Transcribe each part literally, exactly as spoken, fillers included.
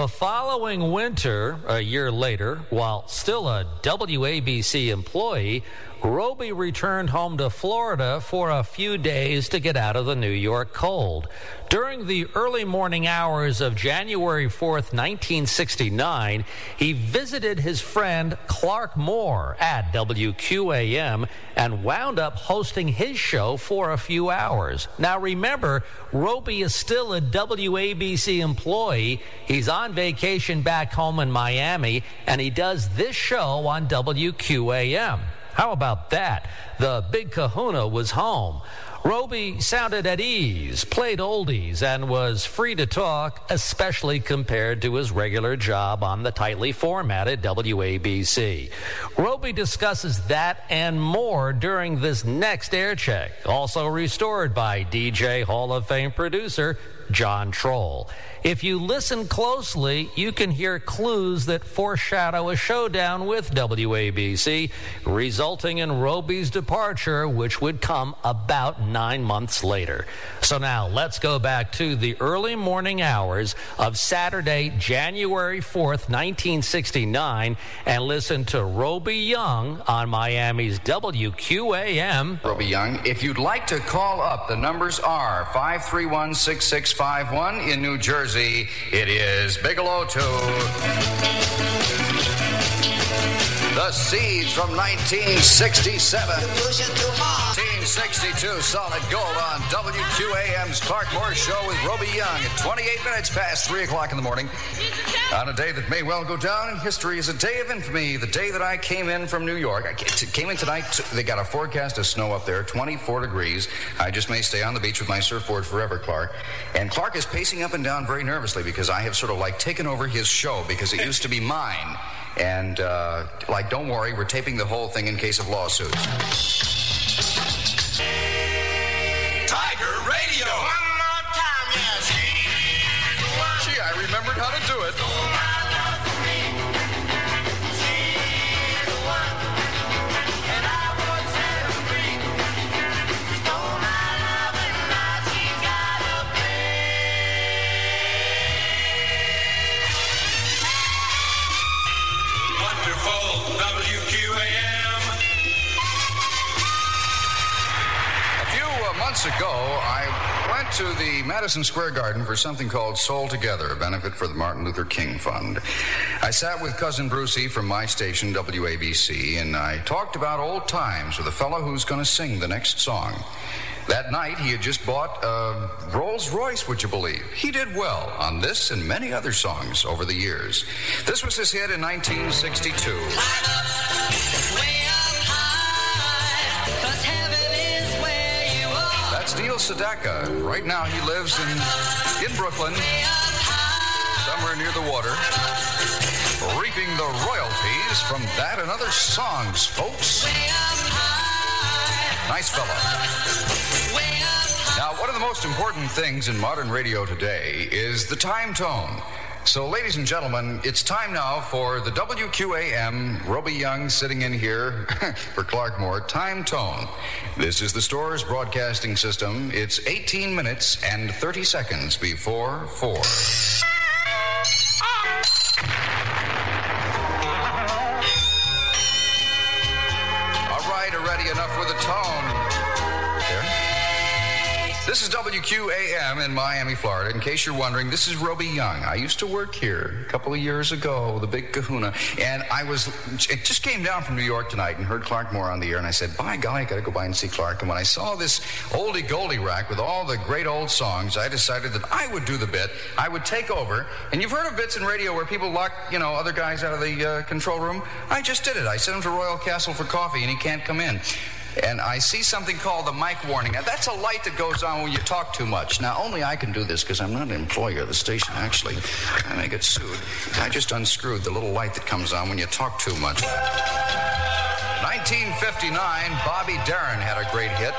The following winter, a year later, while still a W A B C employee, Roby returned home to Florida for a few days to get out of the New York cold. During the early morning hours of January fourth, nineteen sixty-nine, he visited his friend Clark Moore at W Q A M and wound up hosting his show for a few hours. Now remember, Roby is still a W A B C employee. He's on vacation back home in Miami, and he does this show on W Q A M. How about that? The Big Kahuna was home. Roby sounded at ease, played oldies, and was free to talk, especially compared to his regular job on the tightly formatted W A B C. Roby discusses that and more during this next air check, also restored by D J Hall of Fame producer John Troll. If you listen closely, you can hear clues that foreshadow a showdown with W A B C, resulting in Roby's departure, which would come about nine months later. So now, let's go back to the early morning hours of Saturday, January fourth, nineteen sixty-nine, and listen to Roby Young on Miami's W Q A M. Roby Young, if you'd like to call up, the numbers are five three one, six six five one in New Jersey. It is Bigelow two. The Seeds from nineteen sixty-seven. nineteen sixty-two Solid Gold on W Q A M's Clark Moore Show with Roby Young at twenty-eight minutes past three o'clock in the morning. On a day that may well go down in history as a day of infamy, the day that I came in from New York. I came in tonight. They got a forecast of snow up there, twenty-four degrees. I just may stay on the beach with my surfboard forever, Clark. And Clark is pacing up and down very nervously because I have sort of like taken over his show because it used to be mine. And, uh, like, don't worry, we're taping the whole thing in case of lawsuits. Tiger Radio! One more time, yes. Gee, I remembered how to do it. Months ago, I went to the Madison Square Garden for something called Soul Together, a benefit for the Martin Luther King Fund. I sat with Cousin Brucey from my station, W A B C, and I talked about old times with a fellow who's going to sing the next song. That night, he had just bought a Rolls Royce, would you believe? He did well on this and many other songs over the years. This was his hit in nineteen sixty-two. That's Neil Sedaka. Right now he lives in, in Brooklyn, somewhere near the water, reaping the royalties from that and other songs, folks. Nice fellow. Now, one of the most important things in modern radio today is the time tone. So, ladies and gentlemen, it's time now for the W Q A M, Roby Young sitting in here for Clark Moore, time tone. This is the store's broadcasting system. It's eighteen minutes and thirty seconds before four. All right, already enough with the tone. There. This is W Q A M in Miami, Florida. In case you're wondering, this is Roby Young. I used to work here a couple of years ago, the Big Kahuna. And I was, it just came down from New York tonight and heard Clark Moore on the air. And I said, by golly, I got to go by and see Clark. And when I saw this oldie goldie rack with all the great old songs, I decided that I would do the bit. I would take over. And you've heard of bits in radio where people lock, you know, other guys out of the uh, control room. I just did it. I sent him to Royal Castle for coffee and he can't come in. And I see something called the mic warning. Now, that's a light that goes on when you talk too much. Now, only I can do this because I'm not an employee of the station, actually. I may get sued. I just unscrewed the little light that comes on when you talk too much. nineteen fifty-nine, Bobby Darin had a great hit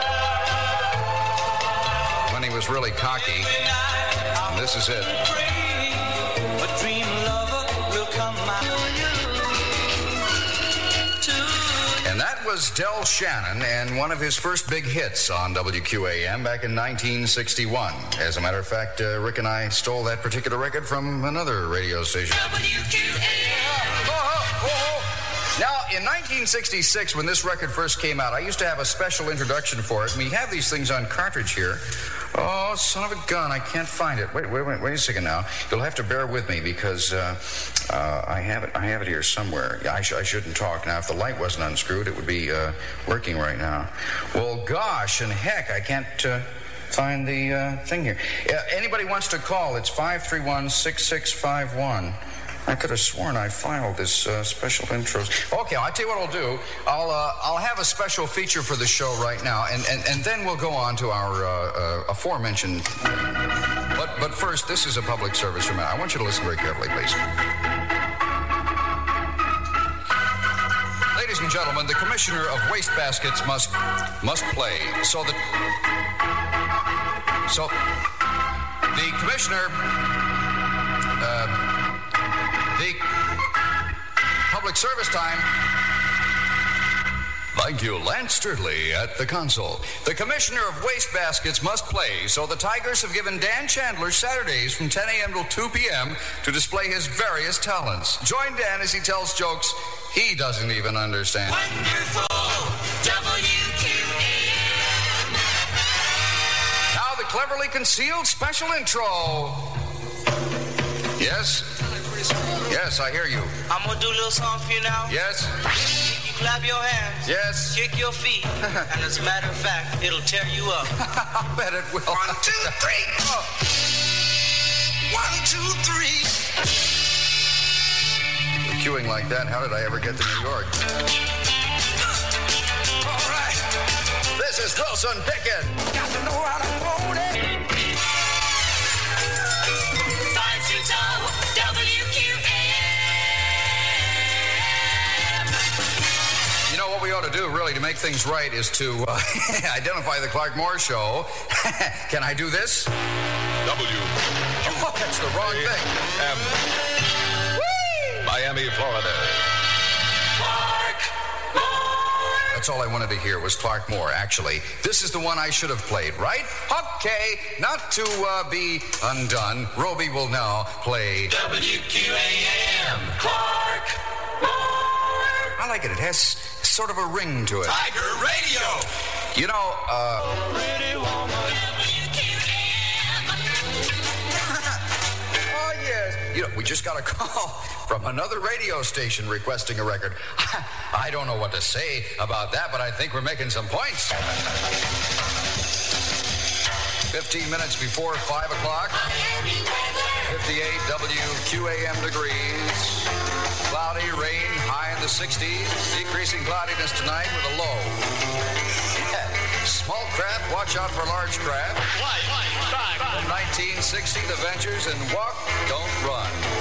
when he was really cocky. And this is it. A dream lover will come out. And that was was Del Shannon and one of his first big hits on W Q A M back in nineteen sixty-one. As a matter of fact, uh, Rick and I stole that particular record from another radio station. W Q A M. Oh, oh, oh. Now, in nineteen sixty-six, when this record first came out, I used to have a special introduction for it. And we have these things on cartridge here. Oh, son of a gun, I can't find it. Wait, wait, wait, wait a second now. You'll have to bear with me because uh, uh, I have it I have it here somewhere. I, sh- I shouldn't talk now. If the light wasn't unscrewed, it would be uh, working right now. Well, gosh and heck, I can't uh, find the uh, thing here. Uh, anybody wants to call, it's five three one, six six five one. I could have sworn I filed this uh, special intros. Okay, I'll tell you what I'll do. I'll uh, I'll have a special feature for the show right now, and, and, and then we'll go on to our uh, uh, aforementioned. But but first, this is a public service from I want you to listen very carefully, please. Ladies and gentlemen, the commissioner of wastebaskets must must play so that so the commissioner. Uh, The public service time. Thank you, Lance Sturdley at the console. The commissioner of wastebaskets must play, so the Tigers have given Dan Chandler Saturdays from ten a.m. till two p.m. to display his various talents. Join Dan as he tells jokes he doesn't even understand. Wonderful W Q A M. Now the cleverly concealed special intro. Yes? Yes, I hear you. I'm gonna do a little song for you now. Yes? You clap your hands. Yes? Kick your feet. And as a matter of fact, it'll tear you up. I bet it will. One, two, three. Oh. One, two, three. Queuing like that, how did I ever get to New York? All right. This is Wilson Pickett. Got to know how to hold it. five six zero W Q A M. You know what we ought to do, really, to make things right is to uh, identify the Clark Moore Show. Can I do this? W. Oh, that's the wrong thing. M. Miami, Florida. Clark Moore. That's all I wanted to hear was Clark Moore, actually. This is the one I should have played, right? Okay, not to uh, be undone, Roby will now play W Q A M. Clark Moore. I like it. It has sort of a ring to it. Tiger Radio. You know, uh... W Q A M. oh, yes. You know, we just got a call from another radio station requesting a record. I don't know what to say about that, but I think we're making some points. Fifteen minutes before five o'clock. fifty-eight W Q A M degrees. Cloudy, rain, high in the sixties. Decreasing cloudiness tonight with a low. Small craft, watch out for large craft. From nineteen sixty, The Ventures and Walk, Don't Run.